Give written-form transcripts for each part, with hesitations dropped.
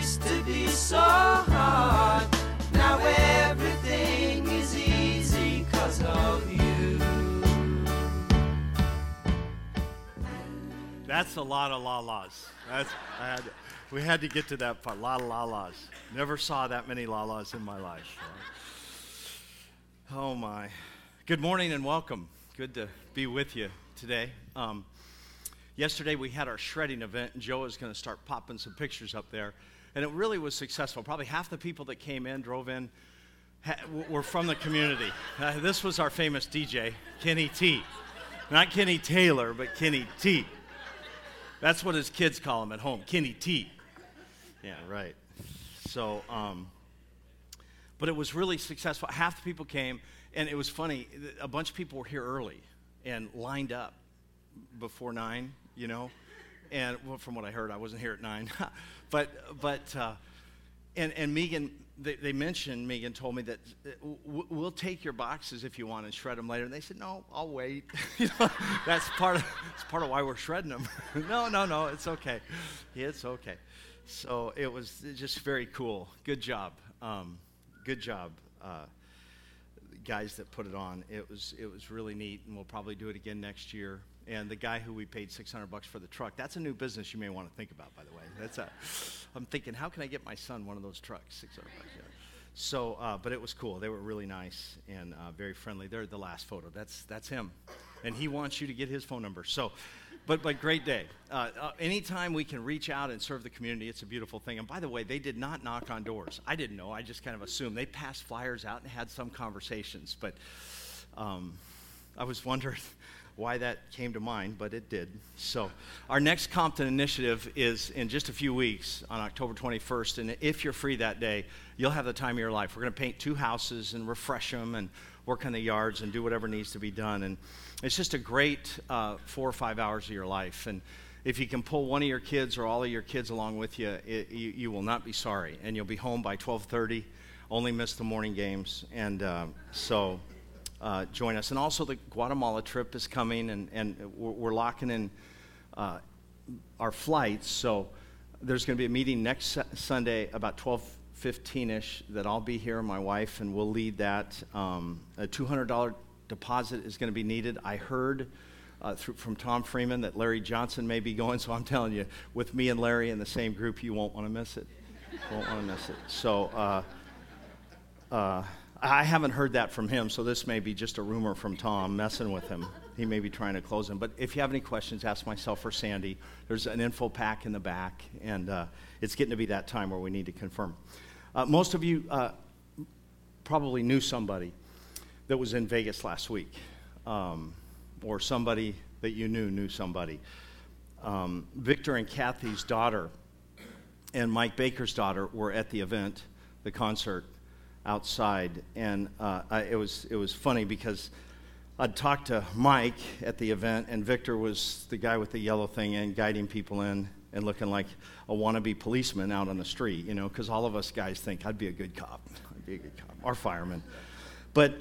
used to be so hard. Now everything is easy 'cause of you. That's a lot of la-las. We had to get to that part. A lot of la-las. Never saw that many la-las in my life. Oh my. Good morning and welcome. Good to be with you today. Yesterday we had our shredding event, and Joe is going to start popping some pictures up there. And it really was successful. Probably half the people that came in, drove in, were from the community. This was our famous DJ, Kenny T. Not Kenny Taylor, but Kenny T. That's what his kids call him at home, Kenny T. Yeah, right. So, but it was really successful. Half the people came, and it was funny. A bunch of people were here early and lined up before 9, you know. And well, from what I heard, I wasn't here at 9. And Megan, Megan told me that we'll take your boxes if you want and shred them later. And they said, no, I'll wait. You know, that's part of why we're shredding them. No, it's okay. It's okay. So it was just very cool. Good job. Guys that put it on. It was really neat, and we'll probably do it again next year. And the guy who we paid $600 for the truck, that's a new business you may want to think about, by the way. I'm thinking, how can I get my son one of those trucks? $600. Yeah. So, but it was cool. They were really nice and very friendly. They're the last photo. That's him, and he wants you to get his phone number. So, but great day. Anytime we can reach out and serve the community, it's a beautiful thing. And by the way, they did not knock on doors. I didn't know. I just kind of assumed. They passed flyers out and had some conversations. But I was wondering why that came to mind, but it did. So our next Compton initiative is in just a few weeks on October 21st, and if you're free that day, you'll have the time of your life. We're going to paint 2 houses and refresh them and work on the yards and do whatever needs to be done, and it's just a great 4 or 5 hours of your life. And if you can pull one of your kids or all of your kids along with you, you will not be sorry, and you'll be home by 12:30, only miss the morning games, and join us. And also the Guatemala trip is coming, and we're locking in our flights. So there's going to be a meeting next Sunday about 12:15ish that I'll be here, my wife, and we'll lead that. A $200 deposit is going to be needed. I heard from Tom Freeman that Larry Johnson may be going, so I'm telling you, with me and Larry in the same group, you won't want to miss it. So I haven't heard that from him, so this may be just a rumor from Tom messing with him. He may be trying to close him. But if you have any questions, ask myself or Sandy. There's an info pack in the back, and it's getting to be that time where we need to confirm. Most of you probably knew somebody that was in Vegas last week, or somebody that you knew somebody. Victor and Kathy's daughter and Mike Baker's daughter were at the event, the concert, outside, and it was funny because I'd talked to Mike at the event, and Victor was the guy with the yellow thing and guiding people in and looking like a wannabe policeman out on the street, you know, because all of us guys think I'd be a good cop, or fireman. But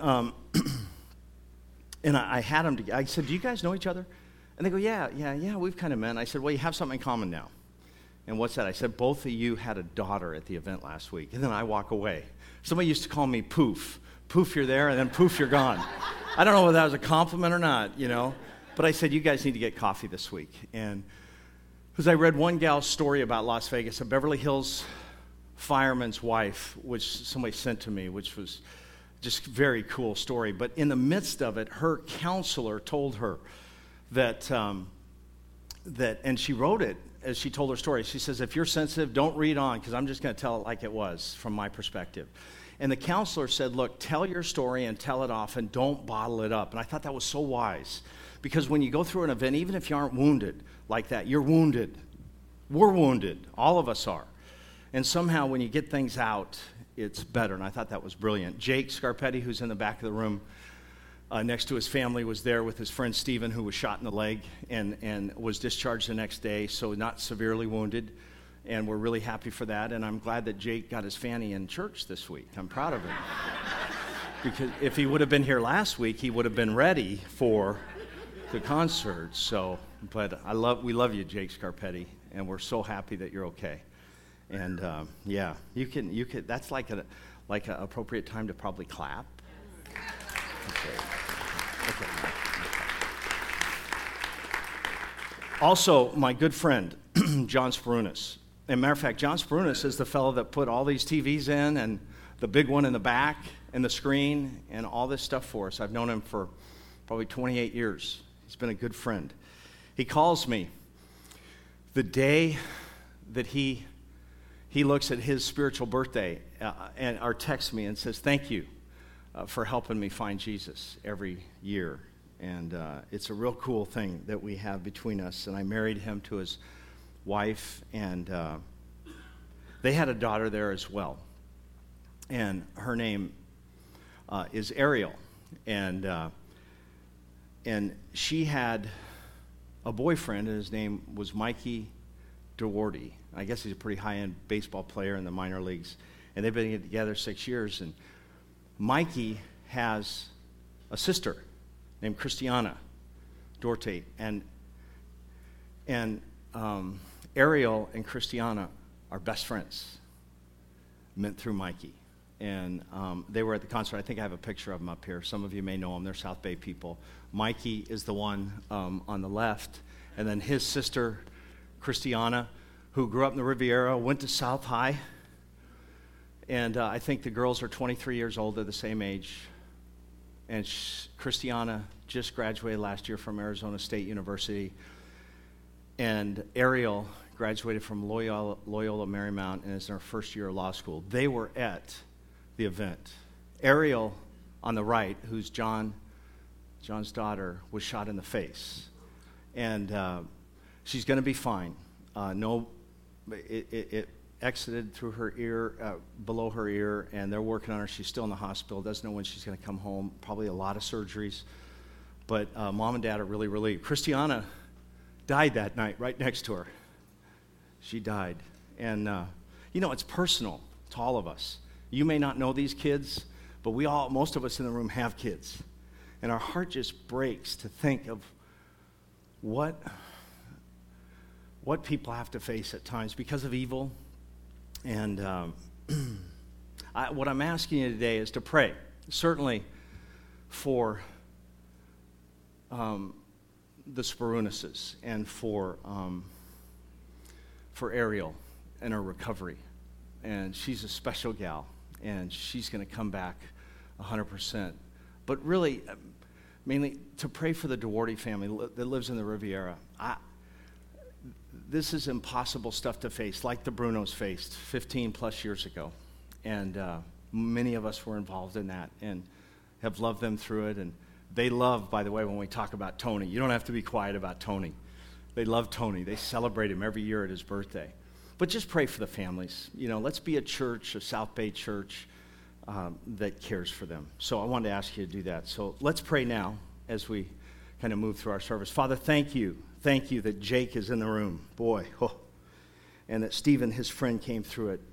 and I had him. I said, "Do you guys know each other?" And they go, "Yeah, we've kind of met." And I said, "Well, you have something in common now." And what's that? I said, "Both of you had a daughter at the event last week." And then I walk away. Somebody used to call me Poof. Poof, you're there, and then poof, you're gone. I don't know whether that was a compliment or not, you know. But I said, you guys need to get coffee this week. And because I read one gal's story about Las Vegas, a Beverly Hills fireman's wife, which somebody sent to me, which was just a very cool story. But in the midst of it, her counselor told her that and she wrote it as she told her story. She says, if you're sensitive, don't read on, because I'm just going to tell it like it was from my perspective. And the counselor said, look, tell your story and tell it off, and don't bottle it up. And I thought that was so wise, because when you go through an event, even if you aren't wounded like that, you're wounded. We're wounded. All of us are. And somehow when you get things out, it's better. And I thought that was brilliant. Jake Scarpetti, who's in the back of the room, next to his family, was there with his friend Stephen, who was shot in the leg and was discharged the next day, so not severely wounded. And we're really happy for that. And I'm glad that Jake got his fanny in church this week. I'm proud of him. Because if he would have been here last week, he would have been ready for the concert. So, but we love you, Jake Scarpetti, and we're so happy that you're okay. And yeah, you can. That's like an appropriate time to probably clap. Okay. Also, my good friend, John Sprunas. As a matter of fact, John Sprunas is the fellow that put all these TVs in and the big one in the back and the screen and all this stuff for us. I've known him for probably 28 years. He's been a good friend. He calls me the day that he looks at his spiritual birthday or texts me and says, thank you for helping me find Jesus every year. And it's a real cool thing that we have between us. And I married him to his wife, and they had a daughter there as well. And her name is Ariel. And she had a boyfriend, and his name was Mikey Dougherty. I guess he's a pretty high-end baseball player in the minor leagues. And they've been together 6 years. And Mikey has a sister named Christiana Dougherty. And Ariel and Christiana are best friends, met through Mikey. And they were at the concert. I think I have a picture of them up here. Some of you may know them. They're South Bay people. Mikey is the one on the left. And then his sister, Christiana, who grew up in the Riviera, went to South High. And I think the girls are 23 years old. They're the same age. And Christiana just graduated last year from Arizona State University. And Ariel graduated from Loyola Marymount and is in her first year of law school. They were at the event. Ariel, on the right, who's John's daughter, was shot in the face. And she's going to be fine. It exited through her ear, below her ear, and they're working on her. She's still in the hospital. Doesn't know when she's going to come home. Probably a lot of surgeries. But mom and dad are really relieved. Christiana died that night right next to her. She died. And, it's personal to all of us. You may not know these kids, but most of us in the room have kids. And our heart just breaks to think of what people have to face at times because of evil. And what I'm asking you today is to pray, certainly for the Sprunases and for Ariel and her recovery. And she's a special gal, and she's going to come back 100%. But really, mainly to pray for the Dougherty family that lives in the Riviera. This is impossible stuff to face, like the Brunos faced 15 plus years ago. And many of us were involved in that and have loved them through it. And they love, by the way, when we talk about Tony, you don't have to be quiet about Tony. They love Tony. They celebrate him every year at his birthday. But just pray for the families. Let's be a church, a South Bay church that cares for them. So I wanted to ask you to do that. So let's pray now as we kind of move through our service. Father, thank you. Thank you that Jake is in the room. Boy, and that Stephen, his friend, came through it.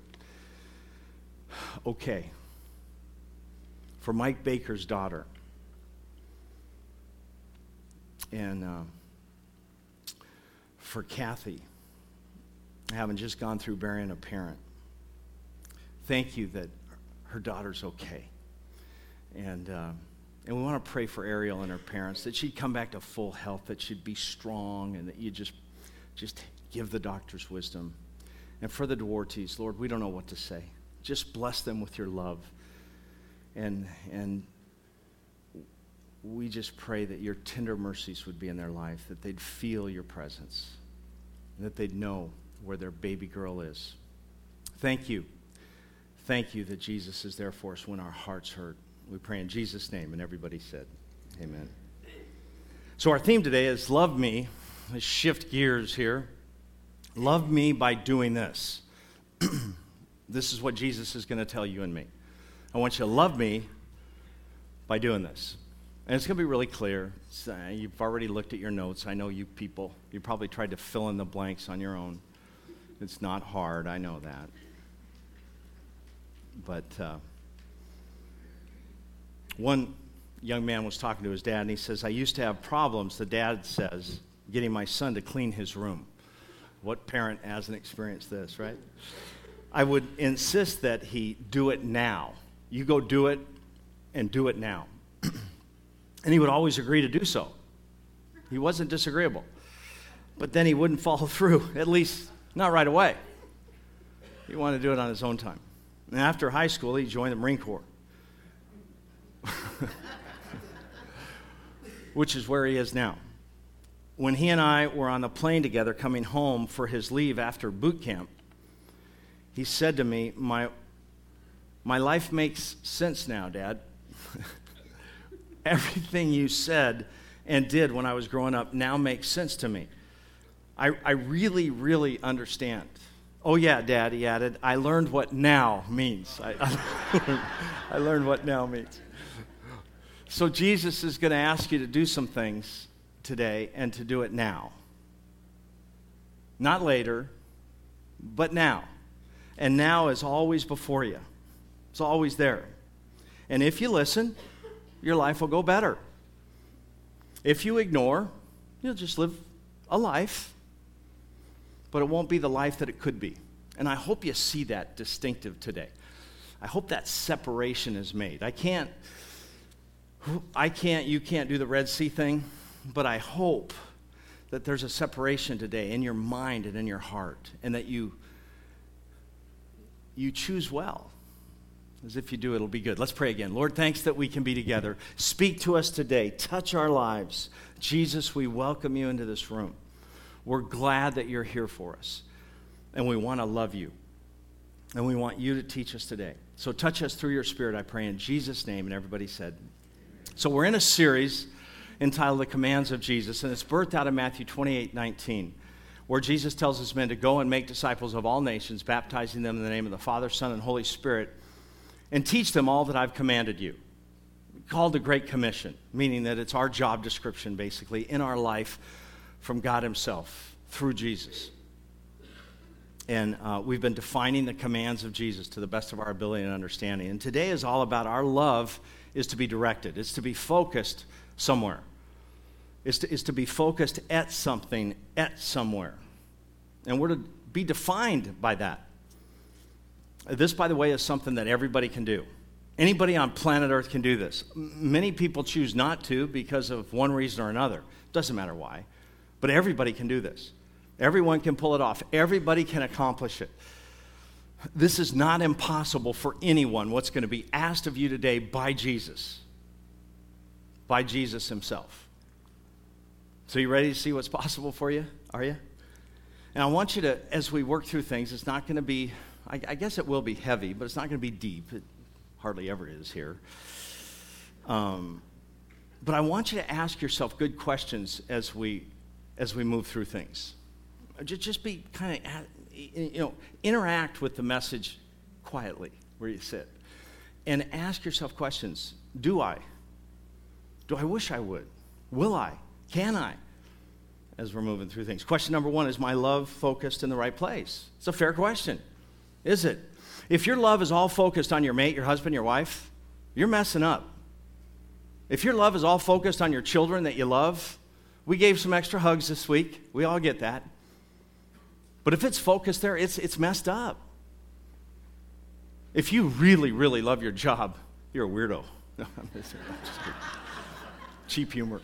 Okay. For Mike Baker's daughter. And for Kathy, having just gone through burying a parent. Thank you that her daughter's okay. And we want to pray for Ariel and her parents, that she'd come back to full health, that she'd be strong, and that you just give the doctors wisdom. And for the Doughertys, Lord, we don't know what to say. Just bless them with your love. And we just pray that your tender mercies would be in their life, that they'd feel your presence, and that they'd know where their baby girl is. Thank you. Thank you that Jesus is there for us when our hearts hurt. We pray in Jesus' name, and everybody said, amen. So our theme today is love me. Let's shift gears here. Love me by doing this. This is what Jesus is going to tell you and me. I want you to love me by doing this. And it's going to be really clear. You've already looked at your notes. I know you people. You probably tried to fill in the blanks on your own. It's not hard. I know that. But one young man was talking to his dad, and he says, I used to have problems, the dad says, getting my son to clean his room. What parent hasn't experienced this, right? I would insist that he do it now. You go do it and do it now. And he would always agree to do so. He wasn't disagreeable. But then he wouldn't follow through, at least not right away. He wanted to do it on his own time. And after high school, he joined the Marine Corps, which is where he is now. When he and I were on the plane together coming home for his leave after boot camp, he said to me, my life makes sense now, Dad. Everything you said and did when I was growing up now makes sense to me. I really, really understand. Oh, yeah, Dad, he added, I learned what now means. I learned what now means. So Jesus is going to ask you to do some things today and to do it now. Not later, but now. And now is always before you. It's always there. And if you listen, your life will go better. If you ignore, you'll just live a life, but it won't be the life that it could be. And I hope you see that distinctive today. I hope that separation is made. You can't do the Red Sea thing, but I hope that there's a separation today in your mind and in your heart, and that you choose well. As if you do, it'll be good. Let's pray again. Lord, thanks that we can be together. Speak to us today. Touch our lives. Jesus, we welcome you into this room. We're glad that you're here for us. And we want to love you. And we want you to teach us today. So touch us through your Spirit, I pray in Jesus' name. And everybody said. So we're in a series entitled The Commands of Jesus. And it's birthed out of Matthew 28:19. Where Jesus tells his men to go and make disciples of all nations, baptizing them in the name of the Father, Son, and Holy Spirit, and teach them all that I've commanded you. Called the Great Commission, meaning that it's our job description, basically, in our life from God himself through Jesus. And we've been defining the commands of Jesus to the best of our ability and understanding. And today is all about our love is to be directed. It's to be focused somewhere. Is to be focused at something, at somewhere. And we're to be defined by that. This, by the way, is something that everybody can do. Anybody on planet Earth can do this. Many people choose not to because of one reason or another. Doesn't matter why. But everybody can do this. Everyone can pull it off. Everybody can accomplish it. This is not impossible for anyone, what's going to be asked of you today by Jesus. By Jesus himself. So you ready to see what's possible for you? Are you? And I want you to, as we work through things, it's not going to be, I guess it will be heavy, but it's not going to be deep. It hardly ever is here. But I want you to ask yourself good questions as we move through things. Just be kind of, interact with the message quietly where you sit. And ask yourself questions. Do I? Do I wish I would? Will I? Can I? As we're moving through things. Question number one, is my love focused in the right place? It's a fair question. Is it? If your love is all focused on your mate, your husband, your wife, you're messing up. If your love is all focused on your children that you love, we gave some extra hugs this week. We all get that. But if it's focused there, it's messed up. If you really, really love your job, you're a weirdo. No, I'm just kidding. Cheap humor.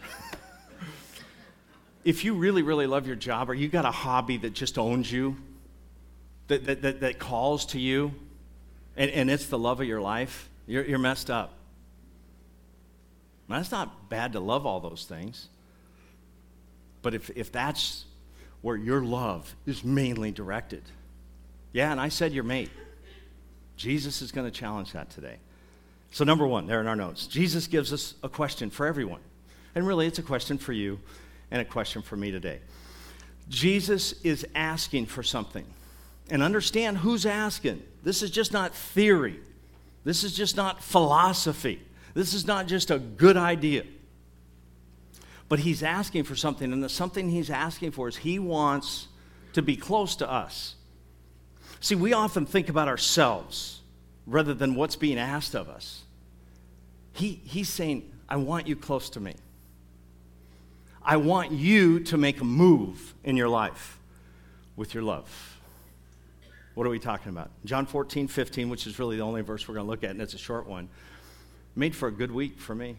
If you really, really love your job, or you got a hobby that just owns you, that calls to you, and it's the love of your life, you're messed up. Now, it's not bad to love all those things. But if that's where your love is mainly directed, yeah, and I said your mate, Jesus is going to challenge that today. So number one, there in our notes, Jesus gives us a question for everyone. And really, it's a question for you and a question for me today. Jesus is asking for something. And understand who's asking. This is just not theory. This is just not philosophy. This is not just a good idea. But he's asking for something, and the something he's asking for is he wants to be close to us. See, we often think about ourselves rather than what's being asked of us. He's saying, I want you close to me. I want you to make a move in your life with your love. What are we talking about? John 14:15, which is really the only verse we're going to look at, and it's a short one. Made for a good week for me.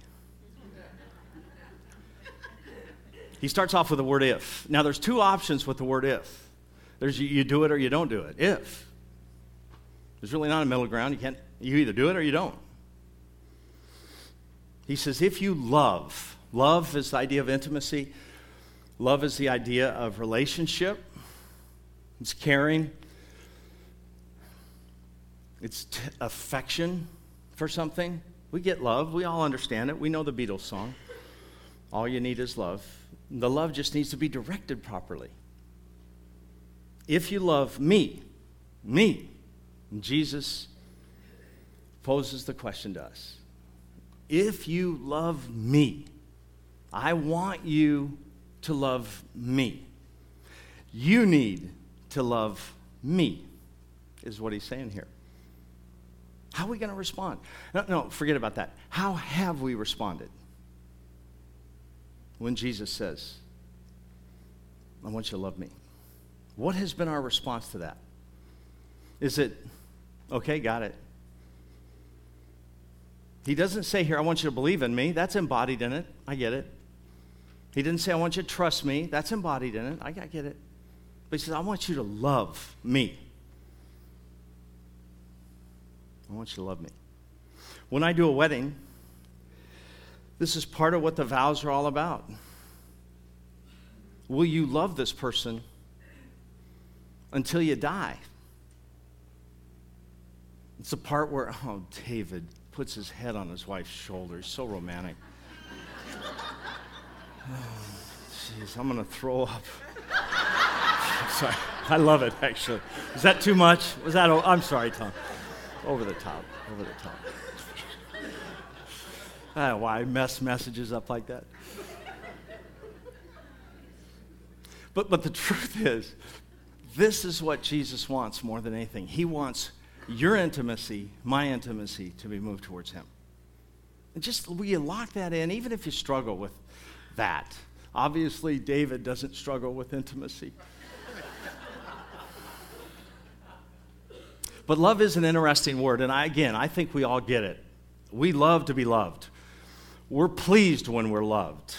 He starts off with the word if. Now, there's two options with the word if. There's you do it or you don't do it. If. There's really not a middle ground. You either do it or you don't. He says, if you love. Love is the idea of intimacy. Love is the idea of relationship. It's caring. It's affection for something. We get love. We all understand it. We know the Beatles song. All you need is love. The love just needs to be directed properly. If you love me, and Jesus poses the question to us. If you love me, I want you to love me. You need to love me, is what he's saying here. How are we going to respond? No, forget about that. How have we responded when Jesus says, I want you to love me? What has been our response to that? Is it, okay, got it. He doesn't say here, I want you to believe in me. That's embodied in it. I get it. He didn't say, I want you to trust me. That's embodied in it. I get it. But he says, I want you to love me. I want you to love me. When I do a wedding, this is part of what the vows are all about. Will you love this person until you die? It's the part where, David puts his head on his wife's shoulder. He's so romantic. Jeez, I'm going to throw up. I'm sorry. I love it, actually. Is that too much? I'm sorry, Tom. Over the top. I don't know why I mess messages up like that. But the truth is, this is what Jesus wants more than anything. He wants your intimacy, my intimacy, to be moved towards him. And just, will you lock that in, even if you struggle with that? Obviously, David doesn't struggle with intimacy. But love is an interesting word, and I think we all get it. We love to be loved. We're pleased when we're loved.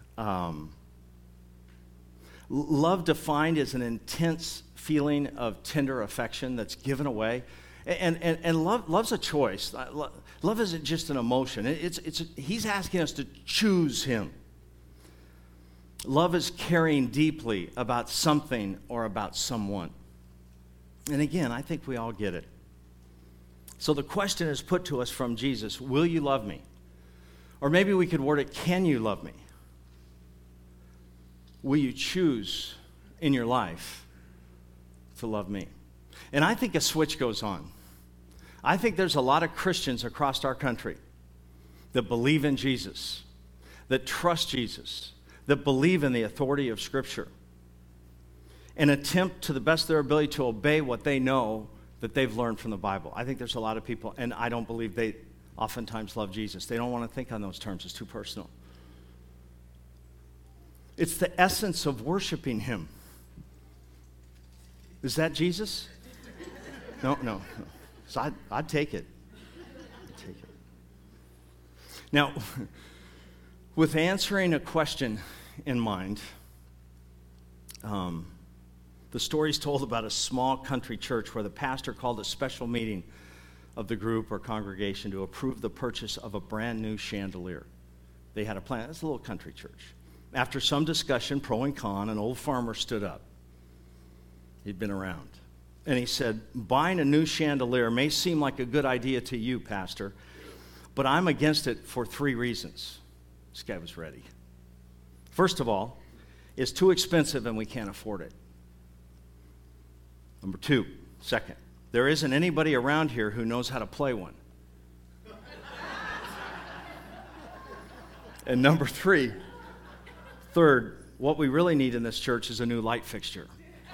Love defined as an intense feeling of tender affection that's given away. And love's a choice. Love isn't just an emotion. He's asking us to choose him. Love is caring deeply about something or about someone. And again, I think we all get it. So the question is put to us from Jesus, will you love me? Or maybe we could word it, can you love me? Will you choose in your life to love me? And I think a switch goes on. I think there's a lot of Christians across our country that believe in Jesus, that trust Jesus, that believe in the authority of Scripture, and attempt to the best of their ability to obey what they know that they've learned from the Bible. I think there's a lot of people, and I don't believe they oftentimes love Jesus. They don't want to think on those terms. It's too personal. It's the essence of worshiping him. Is that Jesus? No. So I'd take it. Now, with answering a question in mind, the story's told about a small country church where the pastor called a special meeting of the group or congregation to approve the purchase of a brand new chandelier. They had a plan. It's a little country church. After some discussion, pro and con, an old farmer stood up. He'd been around. And he said, buying a new chandelier may seem like a good idea to you, Pastor, but I'm against it for 3 reasons. This guy was ready. First of all, it's too expensive and we can't afford it. Number 2, second, there isn't anybody around here who knows how to play one. And number 3, third, what we really need in this church is a new light fixture.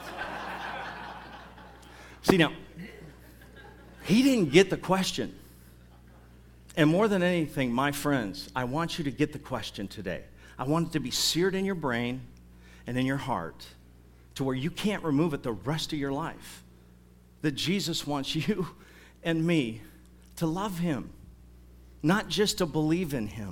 See, now, he didn't get the question. And more than anything, my friends, I want you to get the question today. I want it to be seared in your brain and in your heart to where you can't remove it the rest of your life. that Jesus wants you and me to love him, not just to believe in him.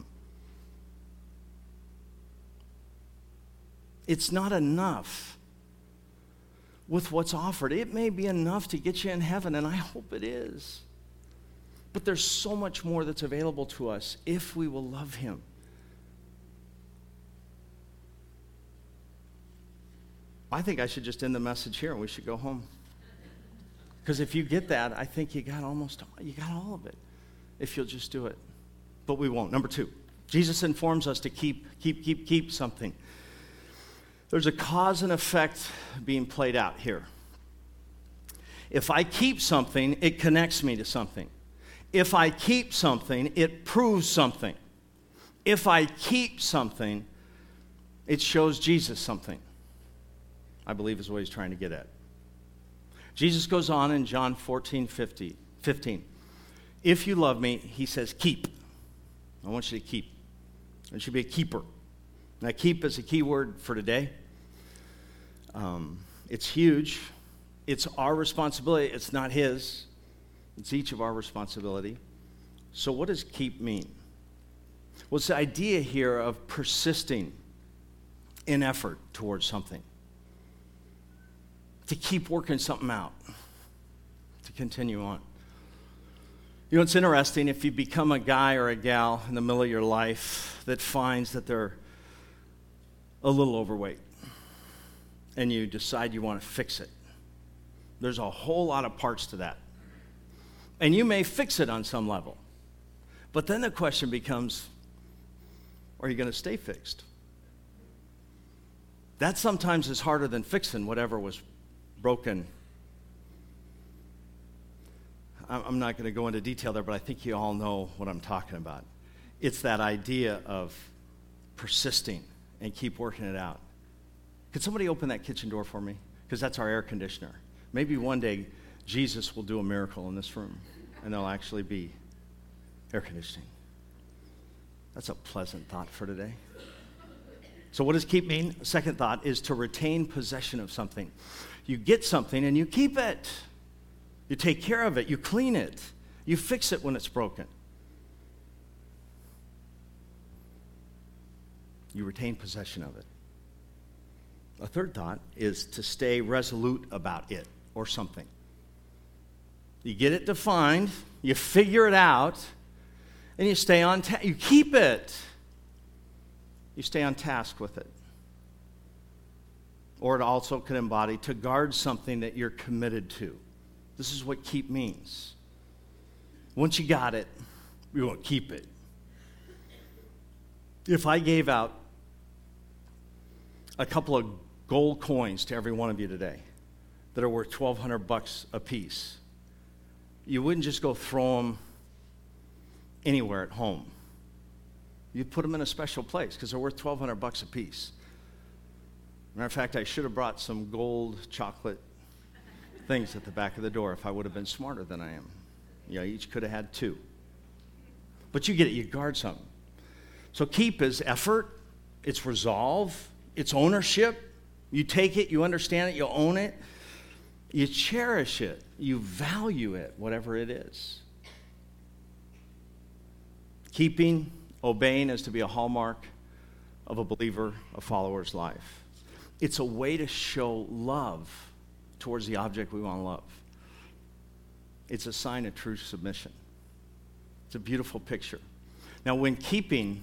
It's not enough with what's offered. It may be enough to get you in heaven, and I hope it is. But there's so much more that's available to us if we will love him. I think I should just end the message here and we should go home. Because if you get that, I think you got all of it if you'll just do it. But we won't. Number 2, Jesus informs us to keep something. There's a cause and effect being played out here. If I keep something, it connects me to something. If I keep something, it proves something. If I keep something, it shows Jesus something, I believe is what he's trying to get at. Jesus goes on in John 14:15. If you love me, he says, keep. I want you to keep. I should be a keeper. Now, keep is a key word for today. It's huge. It's our responsibility. It's not his. It's each of our responsibility. So what does keep mean? Well, it's the idea here of persisting in effort towards something. To keep working something out. To continue on. You know, it's interesting if you become a guy or a gal in the middle of your life that finds that they're a little overweight and you decide you want to fix it. There's a whole lot of parts to that. And you may fix it on some level. But then the question becomes, are you going to stay fixed? That sometimes is harder than fixing whatever was broken. I'm not going to go into detail there, but I think you all know what I'm talking about. It's that idea of persisting and keep working it out. Could somebody open that kitchen door for me? Because that's our air conditioner. Maybe one day Jesus will do a miracle in this room and there'll actually be air conditioning. That's a pleasant thought for today. So what does keep mean? Second thought is to retain possession of something. You get something and you keep it. You take care of it. You clean it. You fix it when it's broken. You retain possession of it. A third thought is to stay resolute about it or something. You get it defined, you figure it out, and you stay on you keep it. You stay on task with it. Or it also can embody to guard something that you're committed to. This is what keep means. Once you got it, you want to keep it. If I gave out a couple of gold coins to every one of you today that are worth $1,200 a piece, you wouldn't just go throw them anywhere at home. You'd put them in a special place because they're worth $1,200 a piece. Matter of fact, I should have brought some gold chocolate things at the back of the door if I would have been smarter than I am. You know, each could have had 2. But you get it, you guard something. So keep is effort, it's resolve, it's ownership. You take it, you understand it, you own it, you cherish it, you value it, whatever it is. Keeping, obeying is to be a hallmark of a believer, a follower's life. It's a way to show love towards the object we want to love. It's a sign of true submission. It's a beautiful picture. Now, when keeping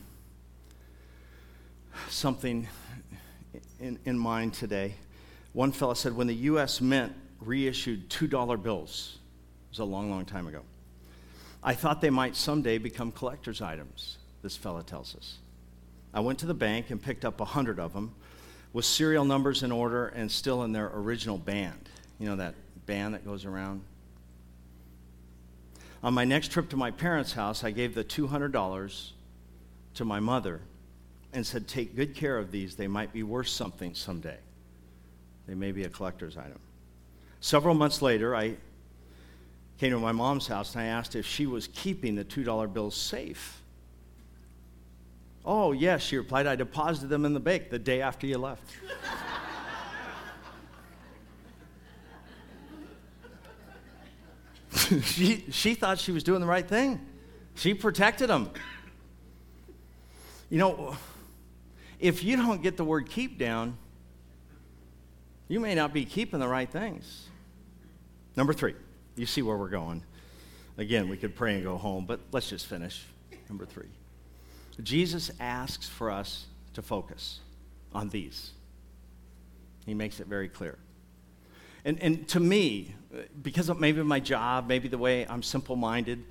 something in mind today, one fellow said when the U.S. Mint reissued $2 bills, it was a long, long time ago, I thought they might someday become collector's items, this fellow tells us. I went to the bank and picked up 100 of them with serial numbers in order and still in their original band. You know that band that goes around? On my next trip to my parents' house, I gave the $200 to my mother and said, take good care of these. They might be worth something someday. They may be a collector's item. Several months later, I came to my mom's house and I asked if she was keeping the $2 bills safe. Oh, yes, she replied, I deposited them in the bank the day after you left. she thought she was doing the right thing. She protected him. You know, if you don't get the word keep down, you may not be keeping the right things. Number 3, you see where we're going. Again, we could pray and go home, but let's just finish. Number 3. Jesus asks for us to focus on these. He makes it very clear. And to me, because of maybe my job, maybe the way I'm simple-minded,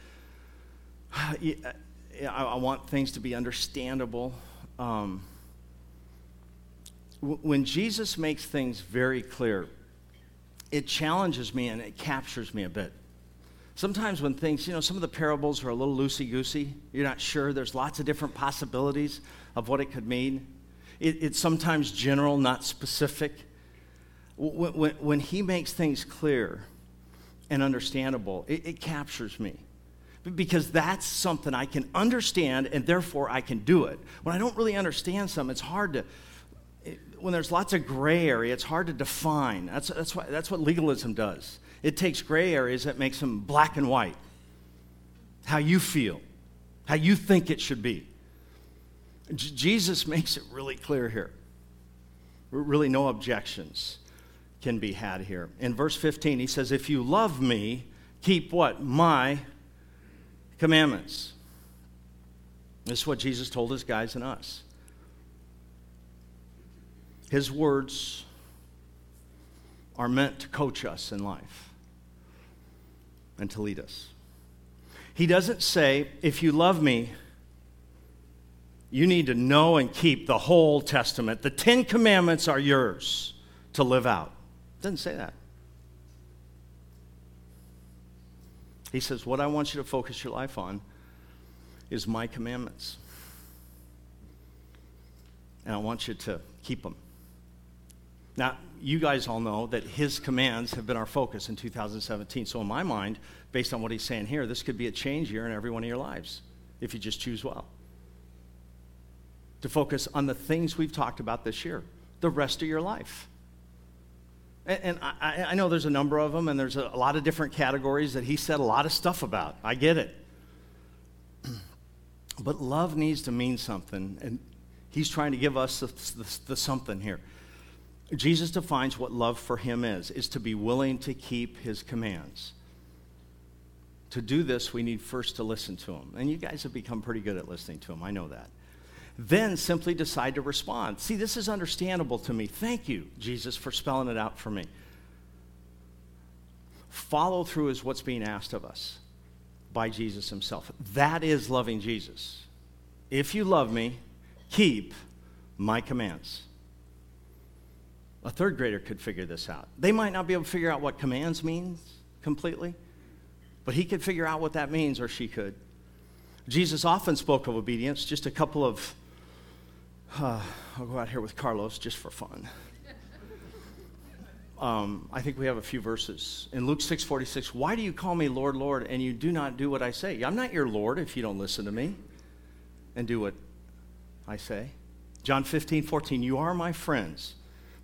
I want things to be understandable. When Jesus makes things very clear, it challenges me and it captures me a bit. Sometimes when things, some of the parables are a little loosey-goosey. You're not sure. There's lots of different possibilities of what it could mean. It's sometimes general, not specific. When he makes things clear and understandable, it captures me. Because that's something I can understand, and therefore I can do it. When I don't really understand something, it's hard to... When there's lots of gray area, it's hard to define. That's what legalism does. It takes gray areas that makes them black and white. How you feel, how you think it should be. Jesus makes it really clear here. Really no objections can be had here. In verse 15, he says, if you love me, keep what? My commandments. This is what Jesus told his guys and us. His words are meant to coach us in life and to lead us. He doesn't say, if you love me, you need to know and keep the whole Testament. The 10 Commandments are yours to live out. It doesn't say that. He says, what I want you to focus your life on is my commandments. And I want you to keep them. Now, you guys all know that his commands have been our focus in 2017. So in my mind, based on what he's saying here, this could be a change year in every one of your lives if you just choose well. To focus on the things we've talked about this year, the rest of your life. And I know there's a number of them, and there's a lot of different categories that he said a lot of stuff about. I get it. But love needs to mean something, and he's trying to give us the something here. Jesus defines what love for him is to be willing to keep his commands. To do this, we need first to listen to him. And you guys have become pretty good at listening to him. I know that. Then simply decide to respond. See, this is understandable to me. Thank you, Jesus, for spelling it out for me. Follow through is what's being asked of us by Jesus himself. That is loving Jesus. If you love me, keep my commands. A third grader could figure this out. They might not be able to figure out what commands means completely, but he could figure out what that means, or she could. Jesus often spoke of obedience. Just a couple of, I'll go out here with Carlos just for fun. I think we have a few verses. In Luke 6:46, why do you call me Lord, Lord, and you do not do what I say? I'm not your Lord if you don't listen to me and do what I say. John 15:14, you are my friends,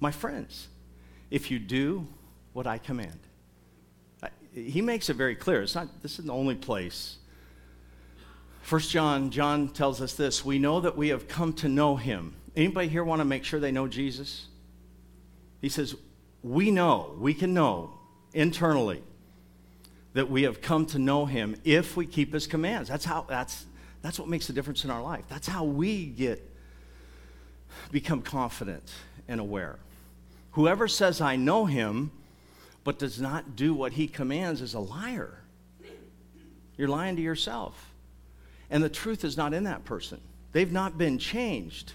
if you do what I command. He makes it very clear. This is the only place. 1 John tells us this, we know that we have come to know him. Anybody here want to make sure they know Jesus? He says, we can know internally that we have come to know him if we keep his commands. That's what makes a difference in our life. That's how we become confident and aware. Whoever says, I know him, but does not do what he commands is a liar. You're lying to yourself. And the truth is not in that person. They've not been changed.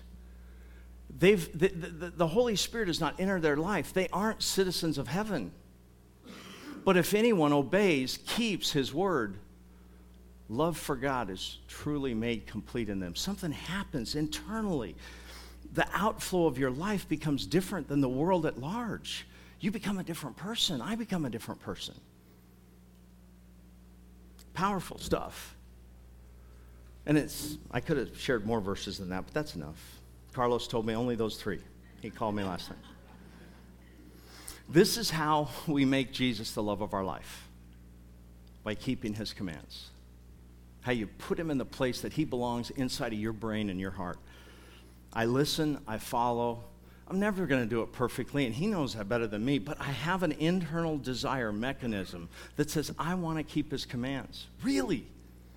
The Holy Spirit has not entered their life. They aren't citizens of heaven. But if anyone obeys, keeps his word, love for God is truly made complete in them. Something happens internally. The outflow of your life becomes different than the world at large. You become a different person. I become a different person. Powerful stuff. And I could have shared more verses than that, but that's enough. Carlos told me only those 3. He called me last night. This is how we make Jesus the love of our life. by keeping his commands. How you put him in the place that he belongs inside of your brain and your heart. I listen, I follow. I'm never going to do it perfectly, and he knows that better than me, but I have an internal desire mechanism that says, I want to keep his commands. Really.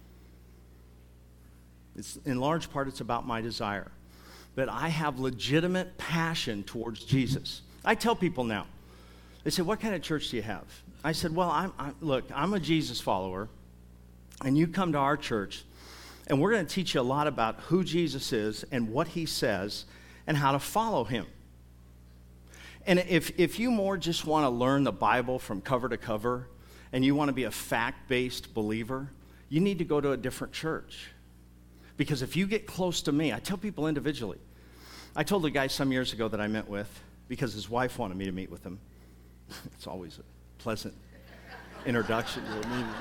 In large part, it's about my desire. But I have legitimate passion towards Jesus. I tell people now, they say, what kind of church do you have? I said, well, look, I'm a Jesus follower, and you come to our church, and we're going to teach you a lot about who Jesus is and what he says and how to follow him. And if you more just want to learn the Bible from cover to cover and you want to be a fact-based believer, you need to go to a different church. Because if you get close to me, I tell people individually. I told a guy some years ago that I met with because his wife wanted me to meet with him. It's always a pleasant introduction to a meeting.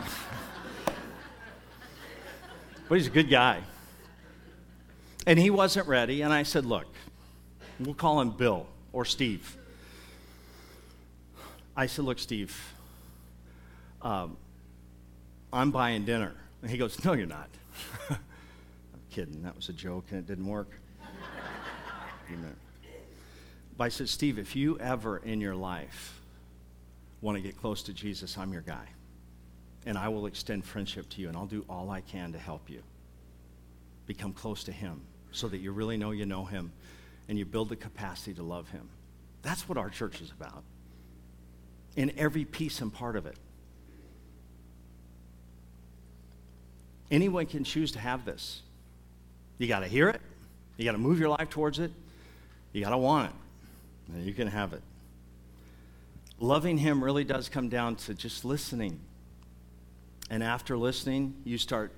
But he's a good guy. And he wasn't ready, and I said, look, we'll call him Bill or Steve. I said, look, Steve, I'm buying dinner. And he goes, no, you're not. I'm kidding. That was a joke, and it didn't work. But I said, Steve, if you ever in your life want to get close to Jesus, I'm your guy. And I will extend friendship to you, and I'll do all I can to help you become close to him so that you really know you know him and you build the capacity to love him. That's what our church is about, in every piece and part of it. Anyone can choose to have this. You got to hear it. You got to move your life towards it. You got to want it. And you can have it. Loving him really does come down to just listening. And after listening, you start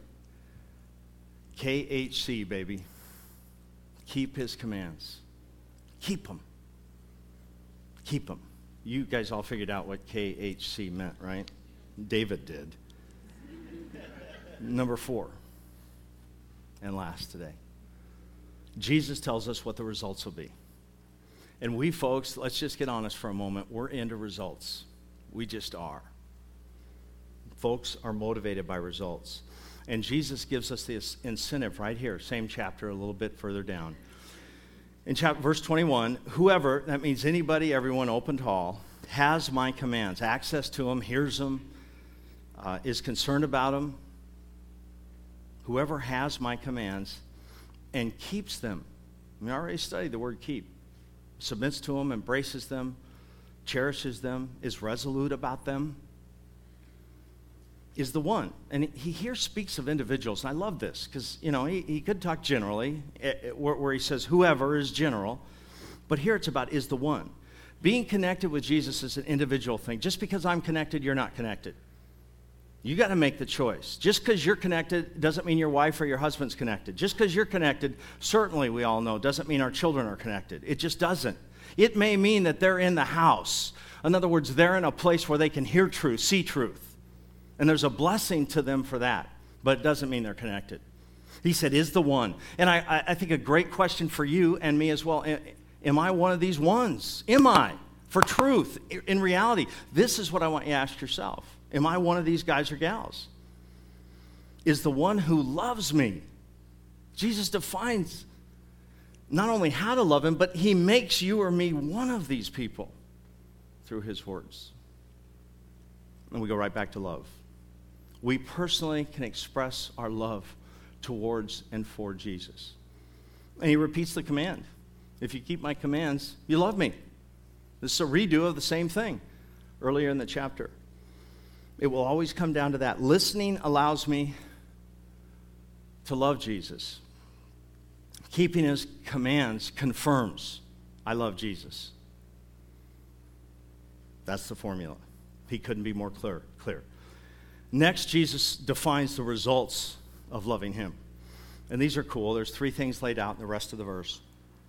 KHC, baby. Keep his commands. Keep them. Keep them. You guys all figured out what KHC meant, right? David did. Number 4, and last today. Jesus tells us what the results will be. And we folks, let's just get honest for a moment, we're into results. We just are. Folks are motivated by results. And Jesus gives us this incentive right here, same chapter, a little bit further down. In verse 21, whoever, that means anybody, everyone, open to all, has my commands, access to them, hears them, is concerned about them. Whoever has my commands and keeps them. We already studied the word keep. Submits to them, embraces them, cherishes them, is resolute about them, is the one. And he here speaks of individuals. And I love this because, he could talk generally where he says whoever is general. But here it's about is the one. Being connected with Jesus is an individual thing. Just because I'm connected, you're not connected. You got to make the choice. Just because you're connected doesn't mean your wife or your husband's connected. Just because you're connected, certainly we all know, doesn't mean our children are connected. It just doesn't. It may mean that they're in the house. In other words, they're in a place where they can hear truth, see truth. And there's a blessing to them for that. But it doesn't mean they're connected. He said, is the one. And I think a great question for you and me as well. Am I one of these ones? Am I? For truth, in reality, this is what I want you to ask yourself. Am I one of these guys or gals? Is the one who loves me. Jesus defines not only how to love him, but he makes you or me one of these people through his words. And we go right back to love. We personally can express our love towards and for Jesus. And he repeats the command. If you keep my commands, you love me. This is a redo of the same thing earlier in the chapter. It will always come down to that. Listening allows me to love Jesus. Keeping his commands confirms I love Jesus. That's the formula. He couldn't be more clear. Next, Jesus defines the results of loving him. And these are cool. There's 3 things laid out in the rest of the verse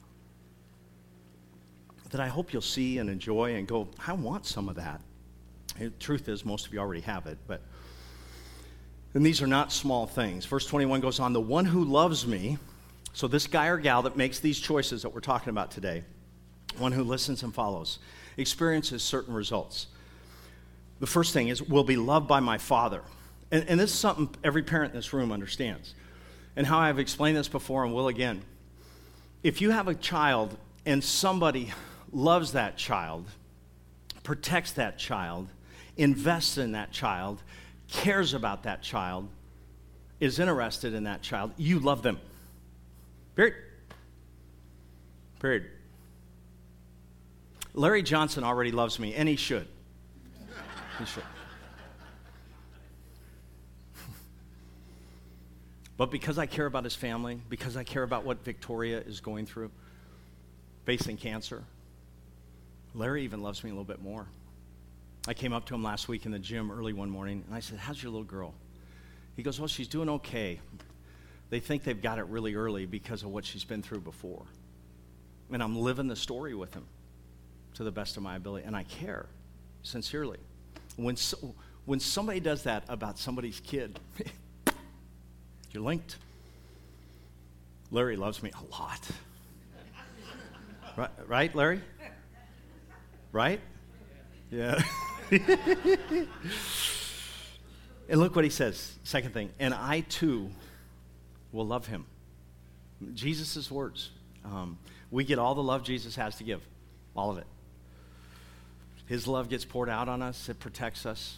that I hope you'll see and enjoy and go, I want some of that. The truth is, most of you already have it. And these are not small things. Verse 21 goes on, the one who loves me, so this guy or gal that makes these choices that we're talking about today, one who listens and follows, experiences certain results. The first thing is, will be loved by my Father. And this is something every parent in this room understands. And how I've explained this before and will again. If you have a child and somebody loves that child, protects that child, invests in that child, cares about that child, is interested in that child, you love them. Period. Period. Larry Johnson already loves me, and he should. He should. But because I care about his family, because I care about what Victoria is going through, facing cancer, Larry even loves me a little bit more. I came up to him last week in the gym early one morning, and I said, how's your little girl? He goes, well, she's doing okay. They think they've got it really early because of what she's been through before. And I'm living the story with him to the best of my ability, and I care sincerely. When somebody does that about somebody's kid, you're linked. Larry loves me a lot. Right, Larry? Right? Yeah. And look what he says, second thing, and I too will love him. Jesus' words. We get all the love Jesus has to give, all of it. His love gets poured out on us, it protects us,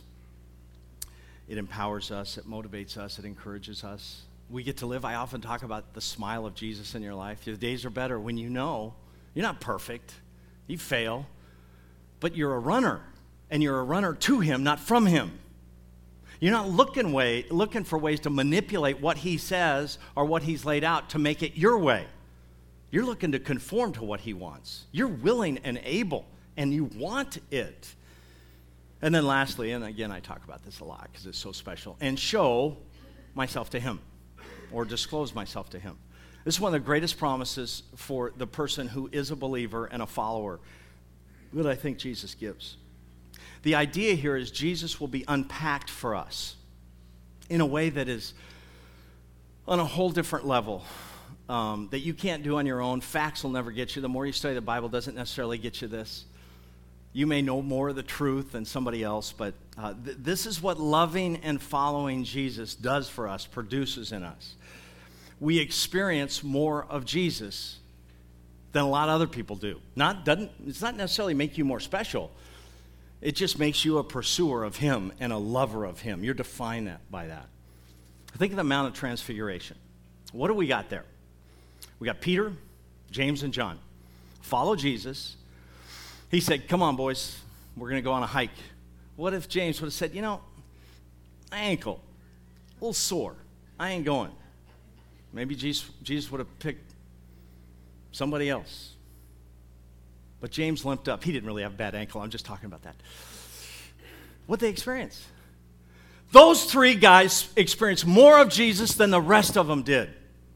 it empowers us, it motivates us, it encourages us. We get to live, I often talk about the smile of Jesus in your life. Your days are better when you know you're not perfect, you fail, but you're a runner, and you're a runner to him, not from him. You're not looking for ways to manipulate what he says or what he's laid out to make it your way. You're looking to conform to what he wants. You're willing and able, and you want it. And then lastly, and again, I talk about this a lot because it's so special, and show myself to him or disclose myself to him. This is one of the greatest promises for the person who is a believer and a follower that I think Jesus gives. The idea here is Jesus will be unpacked for us in a way that is on a whole different level that you can't do on your own. Facts will never get you. The more you study the Bible doesn't necessarily get you this. You may know more of the truth than somebody else, but this is what loving and following Jesus does for us, produces in us. We experience more of Jesus than a lot of other people do. It's not necessarily make you more special. It just makes you a pursuer of him and a lover of him. You're defined by that. Think of the Mount of Transfiguration. What do we got there? We got Peter, James, and John. Follow Jesus. He said, come on, boys, we're going to go on a hike. What if James would have said, my ankle, a little sore. I ain't going. Maybe Jesus would have picked somebody else. But James limped up. He didn't really have a bad ankle. I'm just talking about that. What'd they experience? Those three guys experienced more of Jesus than the rest of them did.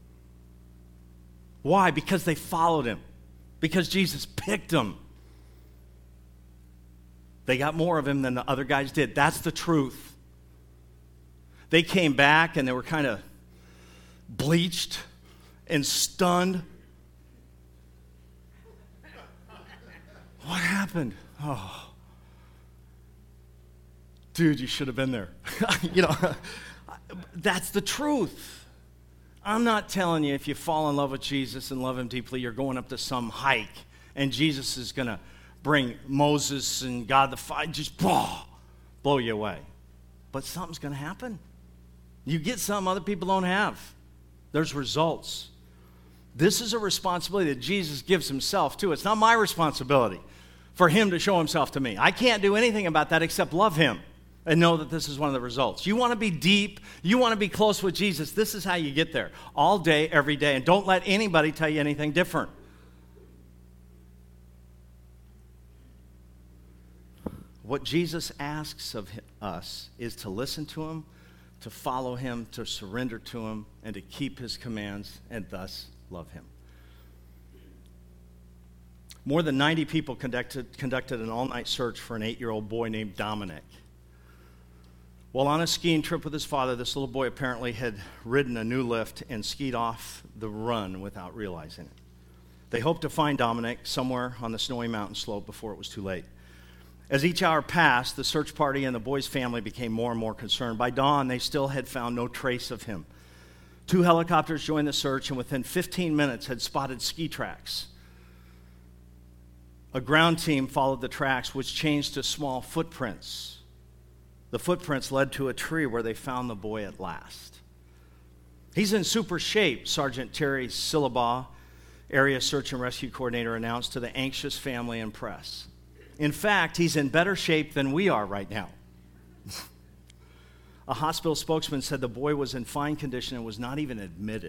Why? Because they followed him. Because Jesus picked them. They got more of him than the other guys did. That's the truth. They came back and they were kind of bleached and stunned. What happened? Oh, dude, you should have been there. That's the truth. I'm not telling you if you fall in love with Jesus and love him deeply, you're going up to some hike and Jesus is going to bring Moses and God the Father, just blow you away. But something's going to happen. You get something other people don't have. There's results. This is a responsibility that Jesus gives himself to. It's not my responsibility for him to show himself to me. I can't do anything about that except love him and know that this is one of the results. You want to be deep, you want to be close with Jesus, this is how you get there. All day, every day. And don't let anybody tell you anything different. What Jesus asks of us is to listen to him, to follow him, to surrender to him, and to keep his commands, and thus love him. More than 90 people conducted an all-night search for an 8-year-old boy named Dominic. While on a skiing trip with his father, this little boy apparently had ridden a new lift and skied off the run without realizing it. They hoped to find Dominic somewhere on the snowy mountain slope before it was too late. As each hour passed, the search party and the boy's family became more and more concerned. By dawn, they still had found no trace of him. 2 helicopters joined the search, and within 15 minutes had spotted ski tracks. A ground team followed the tracks, which changed to small footprints. The footprints led to a tree where they found the boy at last. He's in super shape, Sergeant Terry Syllabaugh, Area Search and Rescue Coordinator, announced to the anxious family and press. In fact, he's in better shape than we are right now. A hospital spokesman said the boy was in fine condition and was not even admitted.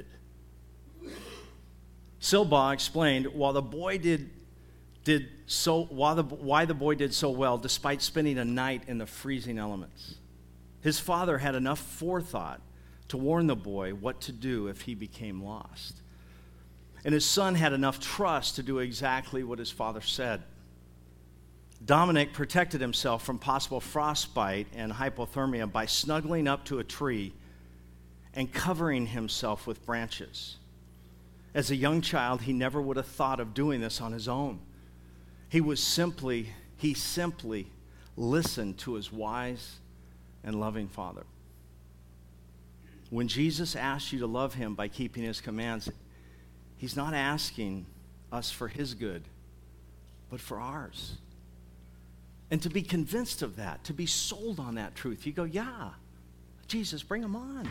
Syllabaugh explained why the boy did so well despite spending a night in the freezing elements. His father had enough forethought to warn the boy what to do if he became lost. And his son had enough trust to do exactly what his father said. Dominic protected himself from possible frostbite and hypothermia by snuggling up to a tree and covering himself with branches. As a young child, he never would have thought of doing this on his own. He simply listened to his wise and loving father. When Jesus asks you to love him by keeping his commands, he's not asking us for his good, but for ours. And to be convinced of that, to be sold on that truth, you go, yeah, Jesus, bring him on.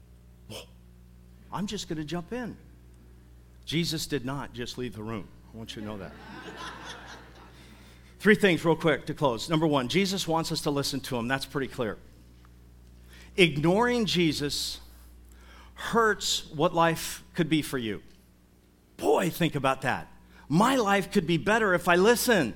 I'm just going to jump in. Jesus did not just leave the room. I want you to know that. 3 things real quick to close. Number 1, Jesus wants us to listen to him. That's pretty clear. Ignoring Jesus hurts what life could be for you. Boy, think about that. My life could be better if I listen.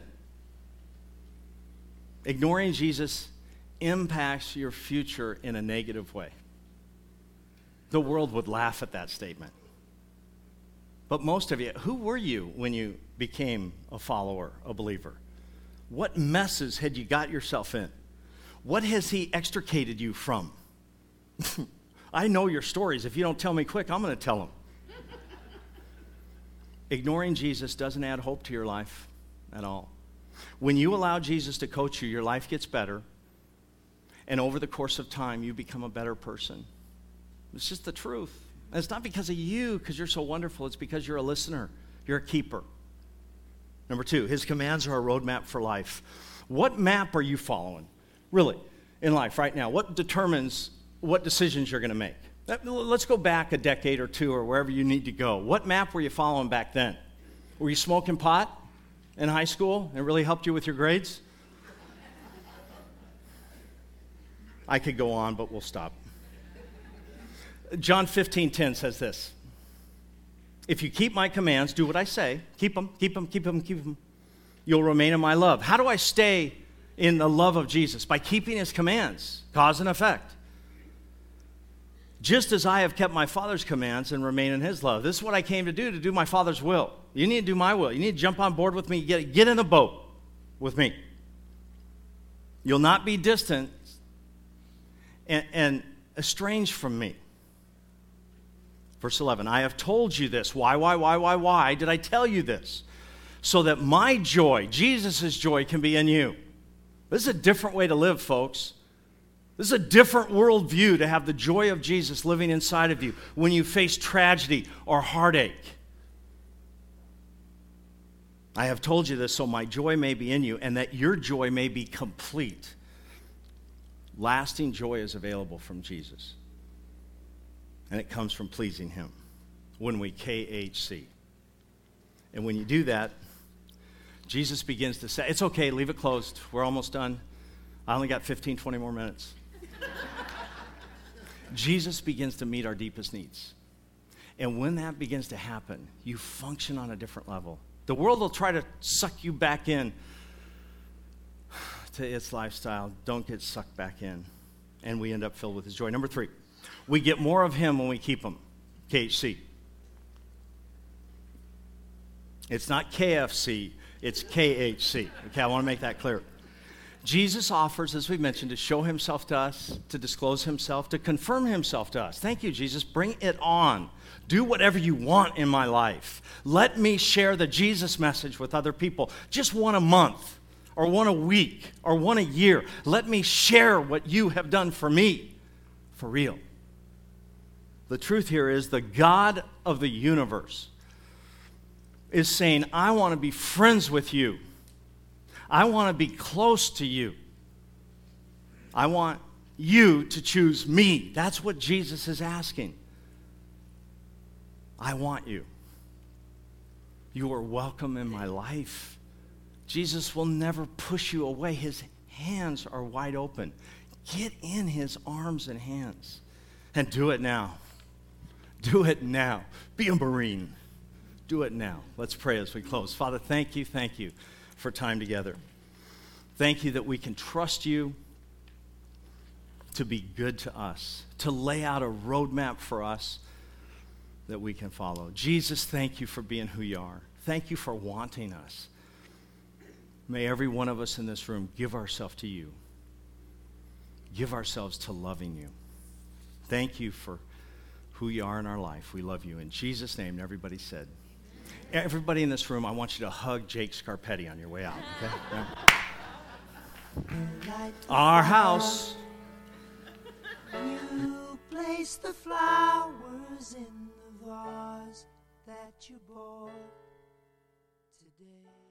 Ignoring Jesus impacts your future in a negative way. The world would laugh at that statement. But most of you, who were you when you became a follower, a believer? What messes had you got yourself in? What has he extricated you from? I know your stories. If you don't tell me quick, I'm going to tell them. Ignoring Jesus doesn't add hope to your life at all. When you allow Jesus to coach you, your life gets better, and over the course of time, you become a better person. It's just the truth. And it's not because of you, because you're so wonderful. It's because you're a listener. You're a keeper. Number 2, his commands are a roadmap for life. What map are you following, really, in life right now? What determines what decisions you're going to make? Let's go back a decade or 2 or wherever you need to go. What map were you following back then? Were you smoking pot in high school and it really helped you with your grades? I could go on, but we'll stop. John 15:10 says this. If you keep my commands, do what I say, keep them, you'll remain in my love. How do I stay in the love of Jesus? By keeping his commands, cause and effect. Just as I have kept my Father's commands and remain in his love. This is what I came to do my Father's will. You need to do my will. You need to jump on board with me, get in the boat with me. You'll not be distant and estranged from me. Verse 11, I have told you this. Why did I tell you this? So that my joy, Jesus' joy, can be in you. This is a different way to live, folks. This is a different worldview to have the joy of Jesus living inside of you when you face tragedy or heartache. I have told you this so my joy may be in you and that your joy may be complete. Lasting joy is available from Jesus. And it comes from pleasing him when we KHC. And when you do that, Jesus begins to say, it's okay, leave it closed. We're almost done. I only got 15, 20 more minutes. Jesus begins to meet our deepest needs. And when that begins to happen, you function on a different level. The world will try to suck you back in to its lifestyle. Don't get sucked back in. And we end up filled with his joy. Number 3, we get more of him when we keep him. KHC. It's not KFC, it's KHC. Okay, I want to make that clear. Jesus offers, as we mentioned, to show himself to us, to disclose himself, to confirm himself to us. Thank you, Jesus. Bring it on. Do whatever you want in my life. Let me share the Jesus message with other people. Just one a month. or one a week or one a year. Let me share what you have done for me, for real. The truth here is the God of the universe is saying, I want to be friends with you. I want to be close to you. I want you to choose me. That's what Jesus is asking. I want you. You are welcome in my life. Jesus will never push you away. His hands are wide open. Get in his arms and hands. And do it now. Do it now. Be a Marine. Do it now. Let's pray as we close. Father, thank you for time together. Thank you that we can trust you to be good to us, to lay out a roadmap for us that we can follow. Jesus, thank you for being who you are. Thank you for wanting us. May every one of us in this room give ourselves to you. Give ourselves to loving you. Thank you for who you are in our life. We love you. In Jesus' name, everybody said. Everybody in this room, I want you to hug Jake Scarpetti on your way out, okay? Yeah. Our house. You place the flowers in the vase that you bought today.